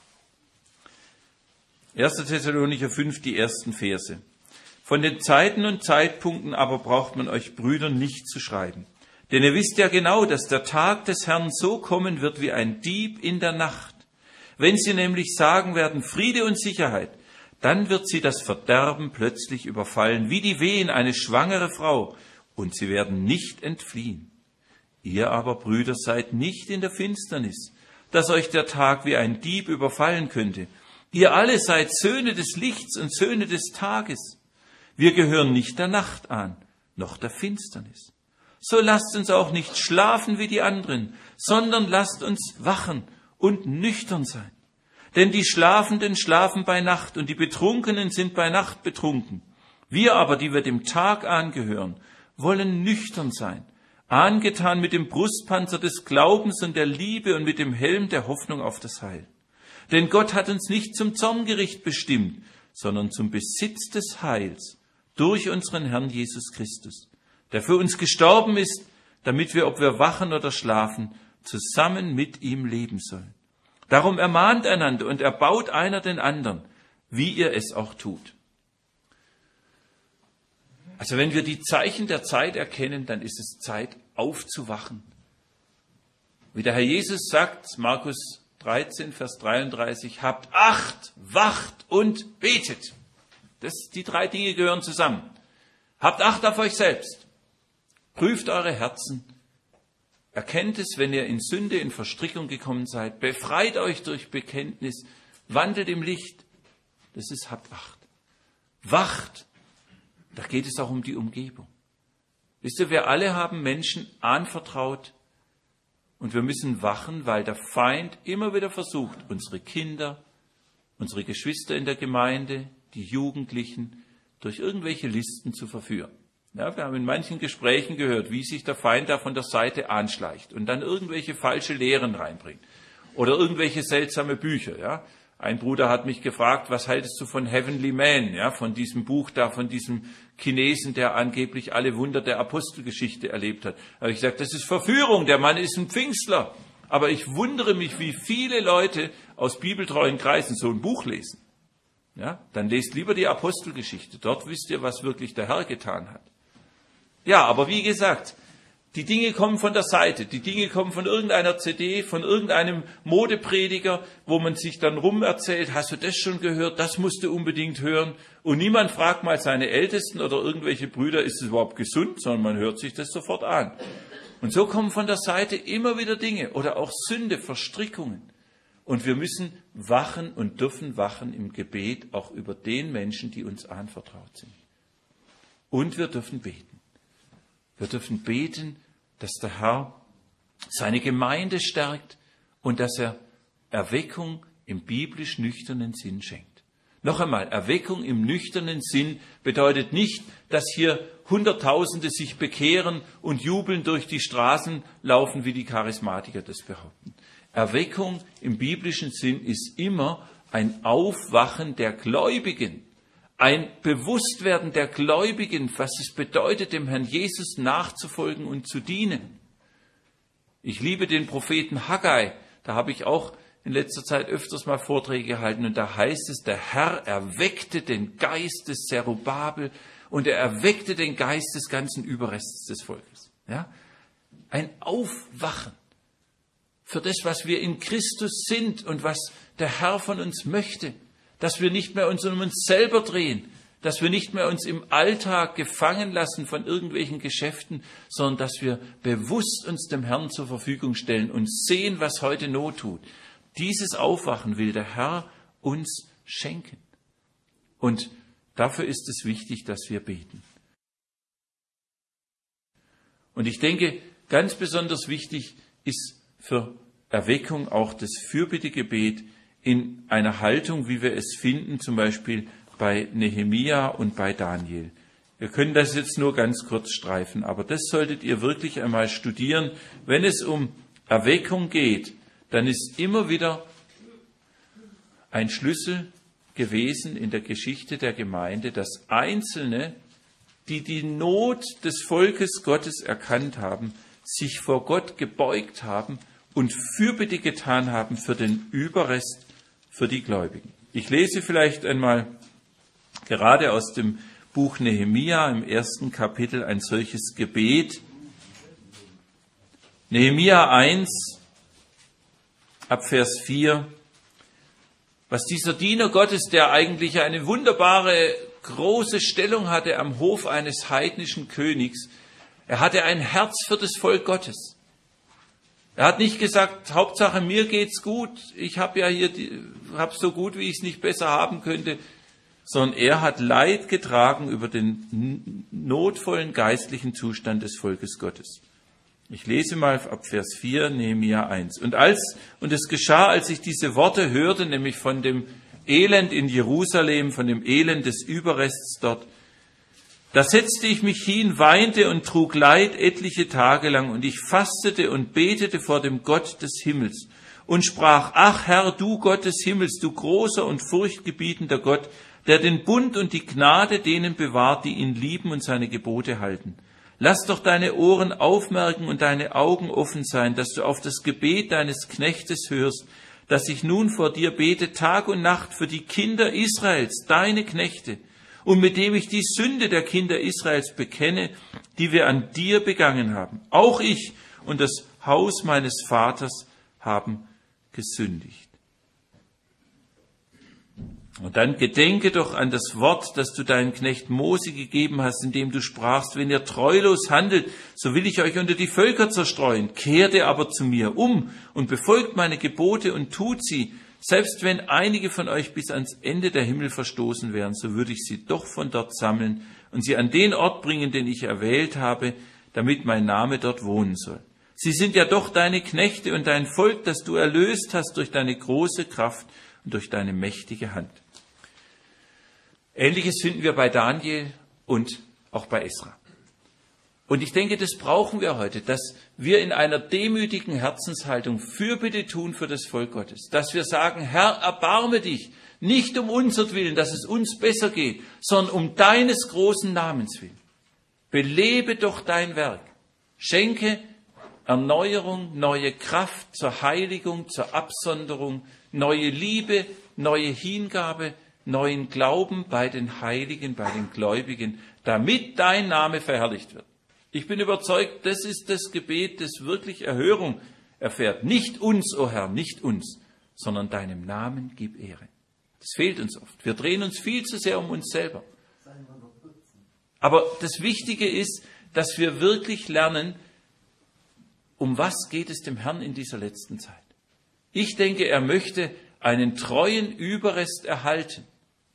erster Thessalonicher fünf, die ersten Verse. Von den Zeiten und Zeitpunkten aber braucht man euch Brüdern nicht zu schreiben. Denn ihr wisst ja genau, dass der Tag des Herrn so kommen wird wie ein Dieb in der Nacht. Wenn sie nämlich sagen werden, Friede und Sicherheit, dann wird sie das Verderben plötzlich überfallen, wie die Wehen eine schwangere Frau, und sie werden nicht entfliehen. Ihr aber, Brüder, seid nicht in der Finsternis, dass euch der Tag wie ein Dieb überfallen könnte. Ihr alle seid Söhne des Lichts und Söhne des Tages. Wir gehören nicht der Nacht an, noch der Finsternis. So lasst uns auch nicht schlafen wie die anderen, sondern lasst uns wachen und nüchtern sein. Denn die Schlafenden schlafen bei Nacht und die Betrunkenen sind bei Nacht betrunken. Wir aber, die wir dem Tag angehören, wollen nüchtern sein, angetan mit dem Brustpanzer des Glaubens und der Liebe und mit dem Helm der Hoffnung auf das Heil. Denn Gott hat uns nicht zum Zorngericht bestimmt, sondern zum Besitz des Heils durch unseren Herrn Jesus Christus, der für uns gestorben ist, damit wir, ob wir wachen oder schlafen, zusammen mit ihm leben sollen. Darum ermahnt einander und erbaut einer den anderen, wie ihr es auch tut. Also wenn wir die Zeichen der Zeit erkennen, dann ist es Zeit aufzuwachen. Wie der Herr Jesus sagt, Markus dreizehn, Vers dreiunddreißig, habt Acht, wacht und betet. Das, die drei Dinge gehören zusammen. Habt Acht auf euch selbst. Prüft eure Herzen. Erkennt es, wenn ihr in Sünde, in Verstrickung gekommen seid. Befreit euch durch Bekenntnis. Wandelt im Licht. Das ist, habt Acht. Wacht. Da geht es auch um die Umgebung. Wisst ihr, wir alle haben Menschen anvertraut und wir müssen wachen, weil der Feind immer wieder versucht, unsere Kinder, unsere Geschwister in der Gemeinde, die Jugendlichen, durch irgendwelche Listen zu verführen. Ja, wir haben in manchen Gesprächen gehört, wie sich der Feind da von der Seite anschleicht und dann irgendwelche falsche Lehren reinbringt oder irgendwelche seltsame Bücher. Ja. Ein Bruder hat mich gefragt, was haltest du von Heavenly Man, ja, von diesem Buch da, von diesem Chinesen, der angeblich alle Wunder der Apostelgeschichte erlebt hat. Da habe ich gesagt, das ist Verführung, der Mann ist ein Pfingstler. Aber ich wundere mich, wie viele Leute aus bibeltreuen Kreisen so ein Buch lesen. Ja, dann lest lieber die Apostelgeschichte, dort wisst ihr, was wirklich der Herr getan hat. Ja, aber wie gesagt, die Dinge kommen von der Seite, die Dinge kommen von irgendeiner C D, von irgendeinem Modeprediger, wo man sich dann rum erzählt, hast du das schon gehört, das musst du unbedingt hören. Und niemand fragt mal seine Ältesten oder irgendwelche Brüder, ist es überhaupt gesund, sondern man hört sich das sofort an. Und so kommen von der Seite immer wieder Dinge oder auch Sünde, Verstrickungen. Und wir müssen wachen und dürfen wachen im Gebet auch über den Menschen, die uns anvertraut sind. Und wir dürfen beten. Wir dürfen beten, dass der Herr seine Gemeinde stärkt und dass er Erweckung im biblisch nüchternen Sinn schenkt. Noch einmal, Erweckung im nüchternen Sinn bedeutet nicht, dass hier Hunderttausende sich bekehren und jubeln durch die Straßen laufen, wie die Charismatiker das behaupten. Erweckung im biblischen Sinn ist immer ein Aufwachen der Gläubigen. Ein Bewusstwerden der Gläubigen, was es bedeutet, dem Herrn Jesus nachzufolgen und zu dienen. Ich liebe den Propheten Haggai, da habe ich auch in letzter Zeit öfters mal Vorträge gehalten und da heißt es, der Herr erweckte den Geist des Zerubabel und er erweckte den Geist des ganzen Überrestes des Volkes. Ja? Ein Aufwachen für das, was wir in Christus sind und was der Herr von uns möchte. Dass wir nicht mehr uns um uns selber drehen, dass wir nicht mehr uns im Alltag gefangen lassen von irgendwelchen Geschäften, sondern dass wir bewusst uns dem Herrn zur Verfügung stellen und sehen, was heute Not tut. Dieses Aufwachen will der Herr uns schenken. Und dafür ist es wichtig, dass wir beten. Und ich denke, ganz besonders wichtig ist für Erweckung auch das Fürbittegebet in einer Haltung, wie wir es finden, zum Beispiel bei Nehemia und bei Daniel. Wir können das jetzt nur ganz kurz streifen, aber das solltet ihr wirklich einmal studieren. Wenn es um Erweckung geht, dann ist immer wieder ein Schlüssel gewesen in der Geschichte der Gemeinde, dass Einzelne, die die Not des Volkes Gottes erkannt haben, sich vor Gott gebeugt haben und Fürbitte getan haben für den Überrest, für die Gläubigen. Ich lese vielleicht einmal gerade aus dem Buch Nehemia im ersten Kapitel ein solches Gebet. Nehemia eins, ab Vers vier. Was dieser Diener Gottes, der eigentlich eine wunderbare, große Stellung hatte am Hof eines heidnischen Königs, er hatte ein Herz für das Volk Gottes. Er hat nicht gesagt, Hauptsache mir geht's gut, ich habe ja hier, hab's so gut, wie ich es nicht besser haben könnte, sondern er hat Leid getragen über den notvollen geistlichen Zustand des Volkes Gottes. Ich lese mal ab Vers vier, Nehemia eins. Und als, und es geschah, als ich diese Worte hörte, nämlich von dem Elend in Jerusalem, von dem Elend des Überrests dort, da setzte ich mich hin, weinte und trug Leid etliche Tage lang, und ich fastete und betete vor dem Gott des Himmels und sprach, ach Herr, du Gott des Himmels, du großer und furchtgebietender Gott, der den Bund und die Gnade denen bewahrt, die ihn lieben und seine Gebote halten. Lass doch deine Ohren aufmerken und deine Augen offen sein, dass du auf das Gebet deines Knechtes hörst, dass ich nun vor dir bete Tag und Nacht für die Kinder Israels, deine Knechte, und mit dem ich die Sünde der Kinder Israels bekenne, die wir an dir begangen haben. Auch ich und das Haus meines Vaters haben gesündigt. Und dann gedenke doch an das Wort, das du deinem Knecht Mose gegeben hast, indem du sprachst, wenn ihr treulos handelt, so will ich euch unter die Völker zerstreuen. Kehrte aber zu mir um und befolgt meine Gebote und tut sie. Selbst wenn einige von euch bis ans Ende der Himmel verstoßen wären, so würde ich sie doch von dort sammeln und sie an den Ort bringen, den ich erwählt habe, damit mein Name dort wohnen soll. Sie sind ja doch deine Knechte und dein Volk, das du erlöst hast durch deine große Kraft und durch deine mächtige Hand. Ähnliches finden wir bei Daniel und auch bei Esra. Und ich denke, das brauchen wir heute, dass wir in einer demütigen Herzenshaltung Fürbitte tun für das Volk Gottes. Dass wir sagen, Herr, erbarme dich, nicht um unsertwillen, dass es uns besser geht, sondern um deines großen Namens willen. Belebe doch dein Werk. Schenke Erneuerung, neue Kraft zur Heiligung, zur Absonderung, neue Liebe, neue Hingabe, neuen Glauben bei den Heiligen, bei den Gläubigen, damit dein Name verherrlicht wird. Ich bin überzeugt, das ist das Gebet, das wirklich Erhörung erfährt. Nicht uns, o Herr, nicht uns, sondern deinem Namen gib Ehre. Das fehlt uns oft. Wir drehen uns viel zu sehr um uns selber. Aber das Wichtige ist, dass wir wirklich lernen, um was geht es dem Herrn in dieser letzten Zeit. Ich denke, er möchte einen treuen Überrest erhalten.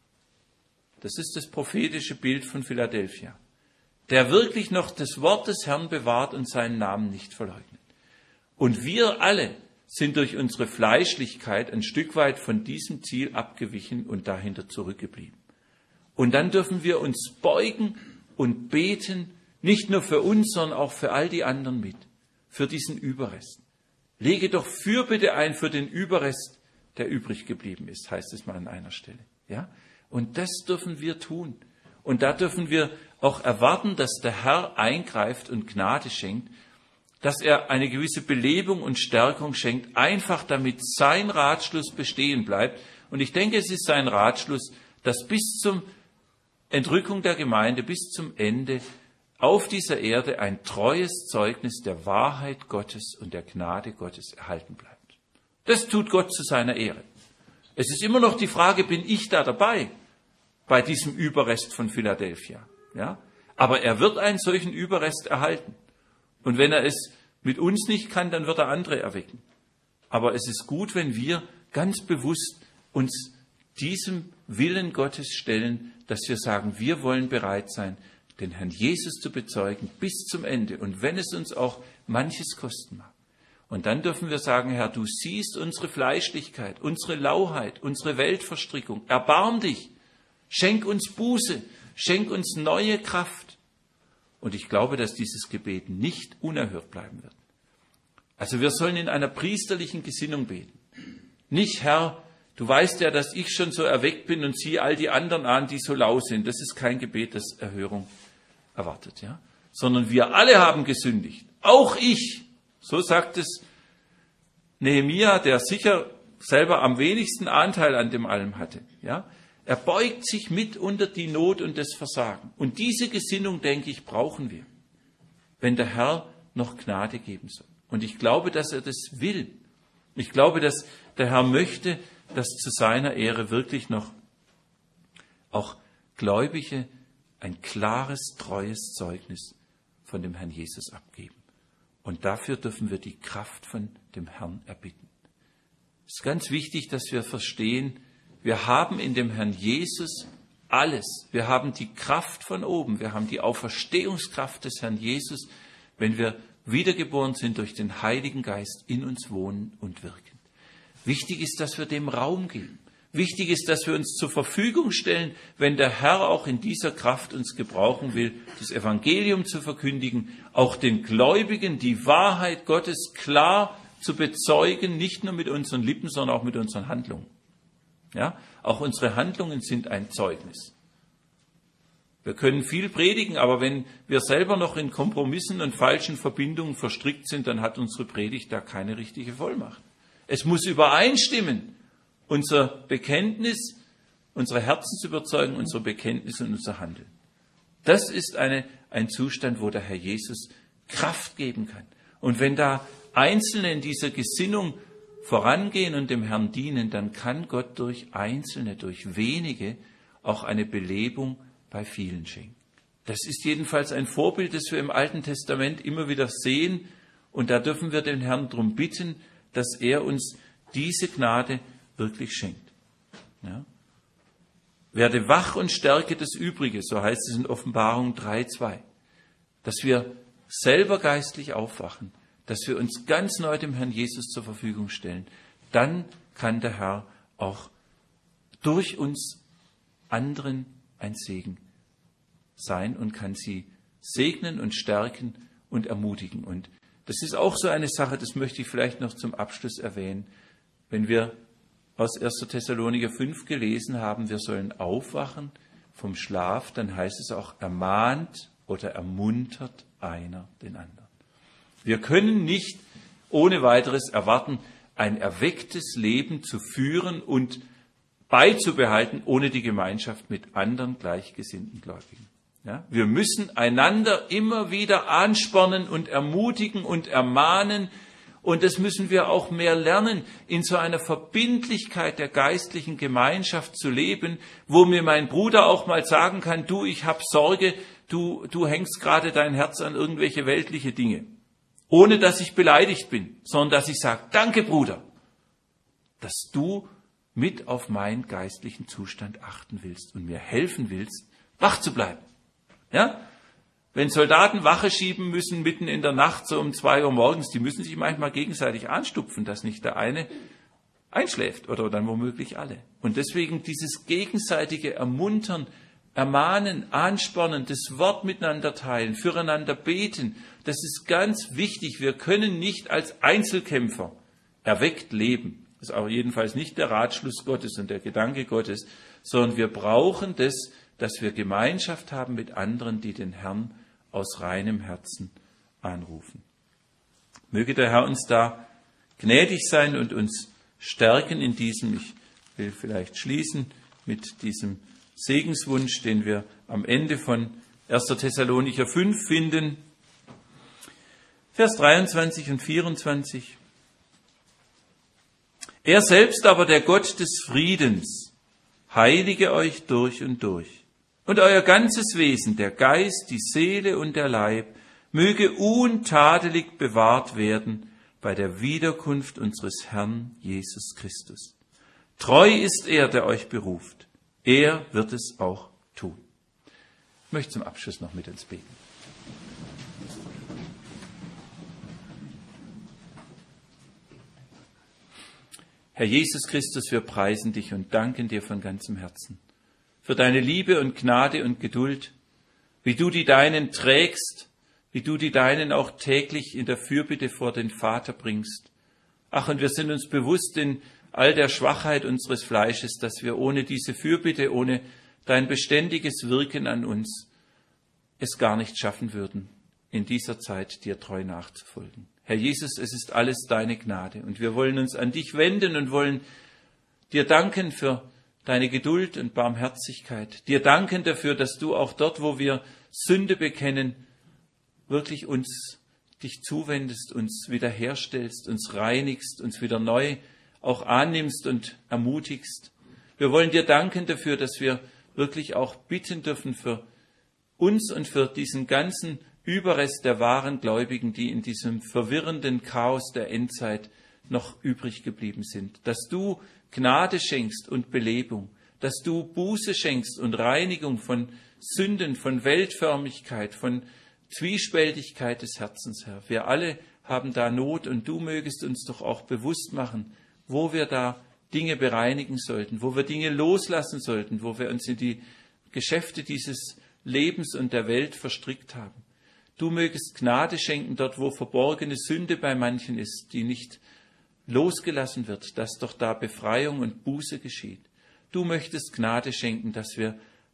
Das ist das prophetische Bild von Philadelphia, der wirklich noch das Wort des Herrn bewahrt und seinen Namen nicht verleugnet. Und wir alle sind durch unsere Fleischlichkeit ein Stück weit von diesem Ziel abgewichen und dahinter zurückgeblieben. Und dann dürfen wir uns beugen und beten, nicht nur für uns, sondern auch für all die anderen mit, für diesen Überrest. Lege doch Fürbitte ein für den Überrest, der übrig geblieben ist, heißt es mal an einer Stelle. Ja? Und das dürfen wir tun. Und da dürfen wir auch erwarten, dass der Herr eingreift und Gnade schenkt, dass er eine gewisse Belebung und Stärkung schenkt, einfach damit sein Ratschluss bestehen bleibt. Und ich denke, es ist sein Ratschluss, dass bis zum Entrückung der Gemeinde, bis zum Ende auf dieser Erde ein treues Zeugnis der Wahrheit Gottes und der Gnade Gottes erhalten bleibt. Das tut Gott zu seiner Ehre. Es ist immer noch die Frage, bin ich da dabei bei diesem Überrest von Philadelphia? Ja? Aber er wird einen solchen Überrest erhalten. Und wenn er es mit uns nicht kann, dann wird er andere erwecken. Aber es ist gut, wenn wir ganz bewusst uns diesem Willen Gottes stellen, dass wir sagen, wir wollen bereit sein, den Herrn Jesus zu bezeugen bis zum Ende. Und wenn es uns auch manches kosten mag. Und dann dürfen wir sagen, Herr, du siehst unsere Fleischlichkeit, unsere Lauheit, unsere Weltverstrickung. Erbarm dich, schenk uns Buße, schenk uns neue Kraft. Und ich glaube, dass dieses Gebet nicht unerhört bleiben wird. Also wir sollen in einer priesterlichen Gesinnung beten. Nicht, Herr, du weißt ja, dass ich schon so erweckt bin und sieh all die anderen an, die so lau sind. Das ist kein Gebet, das Erhörung erwartet, ja? Sondern wir alle haben gesündigt. Auch ich. So sagt es Nehemia, der sicher selber am wenigsten Anteil an dem allem hatte. Ja? Er beugt sich mit unter die Not und das Versagen. Und diese Gesinnung, denke ich, brauchen wir, wenn der Herr noch Gnade geben soll. Und ich glaube, dass er das will. Ich glaube, dass der Herr möchte, dass zu seiner Ehre wirklich noch auch Gläubige ein klares, treues Zeugnis von dem Herrn Jesus abgeben. Und dafür dürfen wir die Kraft von dem Herrn erbitten. Es ist ganz wichtig, dass wir verstehen, wir haben in dem Herrn Jesus alles. Wir haben die Kraft von oben. Wir haben die Auferstehungskraft des Herrn Jesus, wenn wir wiedergeboren sind durch den Heiligen Geist in uns wohnen und wirken. Wichtig ist, dass wir dem Raum geben. Wichtig ist, dass wir uns zur Verfügung stellen, wenn der Herr auch in dieser Kraft uns gebrauchen will, das Evangelium zu verkündigen, auch den Gläubigen die Wahrheit Gottes klar zu bezeugen, nicht nur mit unseren Lippen, sondern auch mit unseren Handlungen. Ja? Auch unsere Handlungen sind ein Zeugnis. Wir können viel predigen, aber wenn wir selber noch in Kompromissen und falschen Verbindungen verstrickt sind, dann hat unsere Predigt da keine richtige Vollmacht. Es muss übereinstimmen. Unser Bekenntnis, unsere Herzensüberzeugung, unser Bekenntnis und unser Handeln. Das ist eine, ein Zustand, wo der Herr Jesus Kraft geben kann. Und wenn da Einzelne in dieser Gesinnung vorangehen und dem Herrn dienen, dann kann Gott durch Einzelne, durch wenige auch eine Belebung bei vielen schenken. Das ist jedenfalls ein Vorbild, das wir im Alten Testament immer wieder sehen. Und da dürfen wir den Herrn darum bitten, dass er uns diese Gnade wirklich schenkt. Ja? Werde wach und stärke das Übrige, so heißt es in Offenbarung drei zwei. Dass wir selber geistlich aufwachen, dass wir uns ganz neu dem Herrn Jesus zur Verfügung stellen. Dann kann der Herr auch durch uns anderen ein Segen sein und kann sie segnen und stärken und ermutigen. Und das ist auch so eine Sache, das möchte ich vielleicht noch zum Abschluss erwähnen. Wenn wir aus erster Thessalonicher fünf gelesen haben, wir sollen aufwachen vom Schlaf, dann heißt es auch, ermahnt oder ermuntert einer den anderen. Wir können nicht ohne weiteres erwarten, ein erwecktes Leben zu führen und beizubehalten, ohne die Gemeinschaft mit anderen gleichgesinnten Gläubigen. Ja, wir müssen einander immer wieder anspornen und ermutigen und ermahnen. Und das müssen wir auch mehr lernen, in so einer Verbindlichkeit der geistlichen Gemeinschaft zu leben, wo mir mein Bruder auch mal sagen kann, du, ich habe Sorge, du, du hängst gerade dein Herz an irgendwelche weltliche Dinge. Ohne dass ich beleidigt bin, sondern dass ich sage, danke Bruder, dass du mit auf meinen geistlichen Zustand achten willst und mir helfen willst, wach zu bleiben. Ja? Wenn Soldaten Wache schieben müssen, mitten in der Nacht, so um zwei Uhr morgens, die müssen sich manchmal gegenseitig anstupfen, dass nicht der eine einschläft oder dann womöglich alle. Und deswegen dieses gegenseitige Ermuntern, Ermahnen, Anspornen, das Wort miteinander teilen, füreinander beten, das ist ganz wichtig. Wir können nicht als Einzelkämpfer erweckt leben. Das ist auch jedenfalls nicht der Ratschluss Gottes und der Gedanke Gottes, sondern wir brauchen das, dass wir Gemeinschaft haben mit anderen, die den Herrn aus reinem Herzen anrufen. Möge der Herr uns da gnädig sein und uns stärken in diesem. Ich will vielleicht schließen mit diesem Segenswunsch, den wir am Ende von erster Thessalonicher fünf finden. Vers dreiundzwanzig und vierundzwanzig. Er selbst aber, der Gott des Friedens, heilige euch durch und durch. Und euer ganzes Wesen, der Geist, die Seele und der Leib, möge untadelig bewahrt werden bei der Wiederkunft unseres Herrn Jesus Christus. Treu ist er, der euch beruft. Er wird es auch tun. Ich möchte zum Abschluss noch mit uns beten. Herr Jesus Christus, wir preisen dich und danken dir von ganzem Herzen für deine Liebe und Gnade und Geduld, wie du die Deinen trägst, wie du die Deinen auch täglich in der Fürbitte vor den Vater bringst. Ach, und wir sind uns bewusst in all der Schwachheit unseres Fleisches, dass wir ohne diese Fürbitte, ohne dein beständiges Wirken an uns, es gar nicht schaffen würden, in dieser Zeit dir treu nachzufolgen. Herr Jesus, es ist alles deine Gnade und wir wollen uns an dich wenden und wollen dir danken für deine Geduld und Barmherzigkeit. Dir danken dafür, dass du auch dort, wo wir Sünde bekennen, wirklich uns dich zuwendest, uns wiederherstellst, uns reinigst, uns wieder neu auch annimmst und ermutigst. Wir wollen dir danken dafür, dass wir wirklich auch bitten dürfen für uns und für diesen ganzen Überrest der wahren Gläubigen, die in diesem verwirrenden Chaos der Endzeit noch übrig geblieben sind. Dass du Gnade schenkst und Belebung, dass du Buße schenkst und Reinigung von Sünden, von Weltförmigkeit, von Zwiespältigkeit des Herzens, Herr. Wir alle haben da Not und du mögest uns doch auch bewusst machen, wo wir da Dinge bereinigen sollten, wo wir Dinge loslassen sollten, wo wir uns in die Geschäfte dieses Lebens und der Welt verstrickt haben. Du mögest Gnade schenken dort, wo verborgene Sünde bei manchen ist, die nicht losgelassen wird, dass doch da Befreiung und Buße geschieht. Du möchtest Gnade schenken, dass wir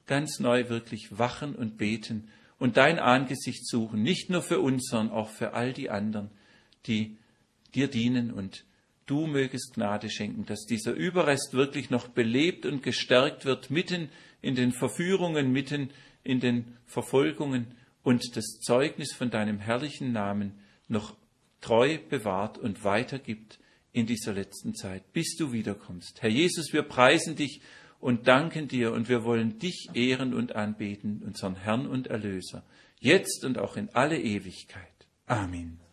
ganz neu wirklich wachen und beten und dein Angesicht suchen, nicht nur für uns, sondern auch für all die anderen, die dir dienen. Und du mögest Gnade schenken, dass dieser Überrest wirklich noch belebt und gestärkt wird, mitten in den Verführungen, mitten in den Verfolgungen und das Zeugnis von deinem herrlichen Namen noch treu bewahrt und weitergibt in dieser letzten Zeit, bis du wiederkommst. Herr Jesus, wir preisen dich und danken dir und wir wollen dich ehren und anbeten, unseren Herrn und Erlöser, jetzt und auch in alle Ewigkeit. Amen.